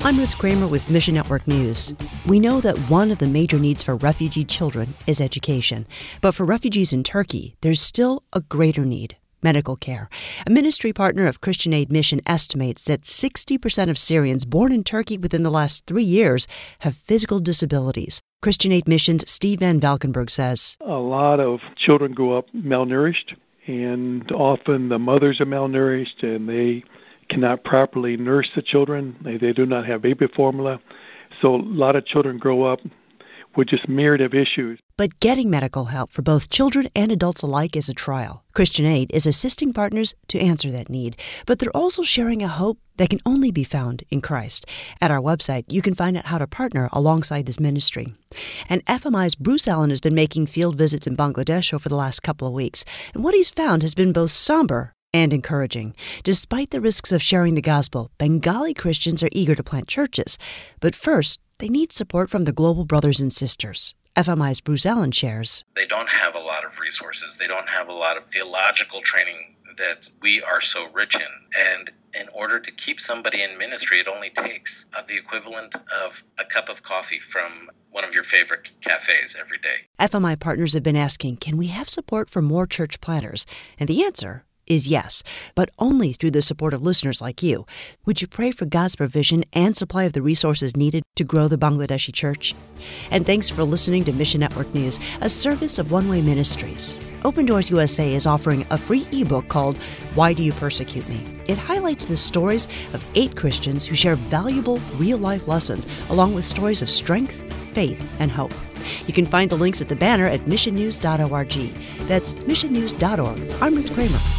I'm Ruth Kramer with Mission Network News. We know that one of the major needs for refugee children is education. But for refugees in Turkey, there's still a greater need: medical care. A ministry partner of Christian Aid Mission estimates that 60% of Syrians born in Turkey within the last 3 years have physical disabilities. Christian Aid Mission's Steve Van Valkenburg says, a lot of children grow up malnourished, and often the mothers are malnourished and they cannot properly nurse the children. They do not have baby formula. So a lot of children grow up with just myriad of issues. But getting medical help for both children and adults alike is a trial. Christian Aid is assisting partners to answer that need, but they're also sharing a hope that can only be found in Christ. At our website, you can find out how to partner alongside this ministry. And FMI's Bruce Allen has been making field visits in Bangladesh over the last couple of weeks, and what he's found has been both somber and encouraging. Despite the risks of sharing the gospel, Bengali Christians are eager to plant churches. But first, they need support from the global brothers and sisters. FMI's Bruce Allen shares, they don't have a lot of resources. They don't have a lot of theological training that we are so rich in. And in order to keep somebody in ministry, it only takes the equivalent of a cup of coffee from one of your favorite cafes every day. FMI partners have been asking, can we have support for more church planters? And the answer is yes, but only through the support of listeners like you. Would you pray for God's provision and supply of the resources needed to grow the Bangladeshi church? And thanks for listening to Mission Network News, a service of One Way Ministries. Open Doors USA is offering a free ebook called Why Do You Persecute Me? It highlights the stories of 8 Christians who share valuable real-life lessons, along with stories of strength, faith, and hope. You can find the links at the banner at missionnews.org. That's missionnews.org. I'm Ruth Kramer.